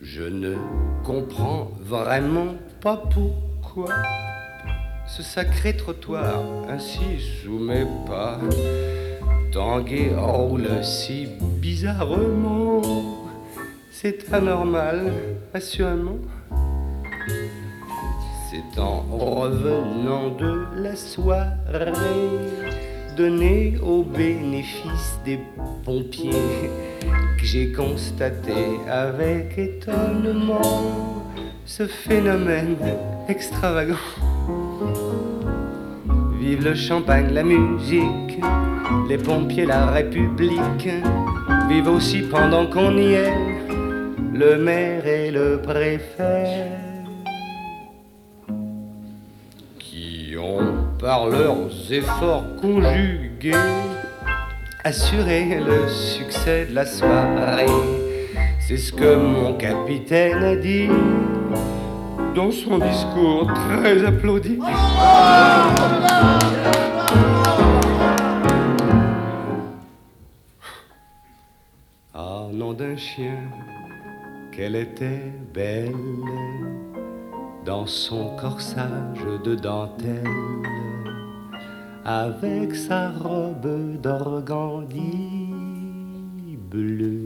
Je ne comprends vraiment pas pourquoi ce sacré trottoir ainsi sous mes pas tangué roule si bizarrement. C'est anormal, assurément. C'est en revenant de la soirée donnée au bénéfice des pompiers que j'ai constaté avec étonnement ce phénomène extravagant. Vive le champagne, la musique, les pompiers, la République. Vive aussi pendant qu'on y est le maire et le préfet, qui ont par leurs efforts conjugués assuré le succès de la soirée. C'est ce que mon capitaine a dit dans son discours très applaudi. Ah, nom d'un chien, qu'elle était belle dans son corsage de dentelle, avec sa robe d'organdi bleu.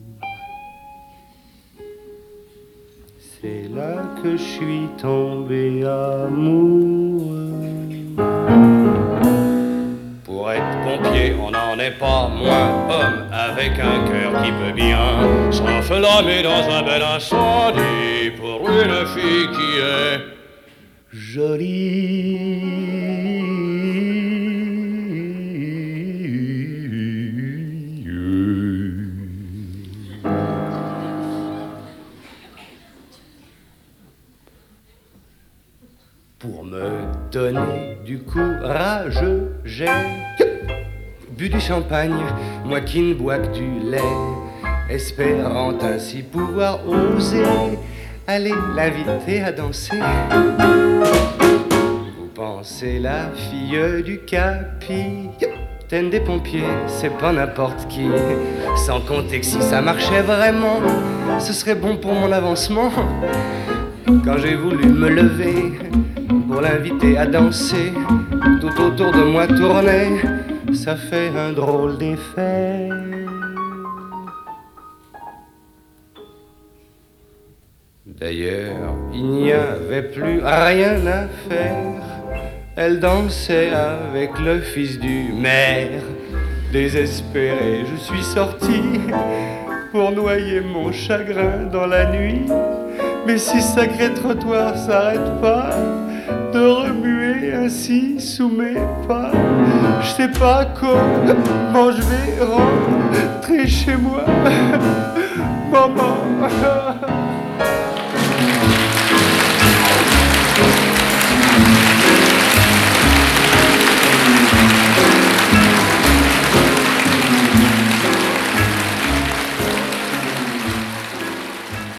C'est là que je suis tombé amoureux. Pour être pompier, on n'en est pas moins homme, avec un cœur qui peut bien s'enflammer dans un bel incendie pour une fille qui est jolie. Pour me donner du courage, j'ai bu du champagne, moi qui ne bois que du lait, espérant ainsi pouvoir oser aller l'inviter à danser. Vous pensez la fille du capitaine des pompiers, c'est pas n'importe qui. Sans compter que si ça marchait vraiment, ce serait bon pour mon avancement. Quand j'ai voulu me lever pour l'inviter à danser, tout autour de moi tournait, ça fait un drôle d'effet. D'ailleurs, il n'y avait plus rien à faire. Elle dansait avec le fils du maire. Désespéré, je suis sorti pour noyer mon chagrin dans la nuit. Mais si ce sacré trottoir s'arrête pas de remuer ainsi sous mes pas, je sais pas comment je vais rentrer chez moi. Maman.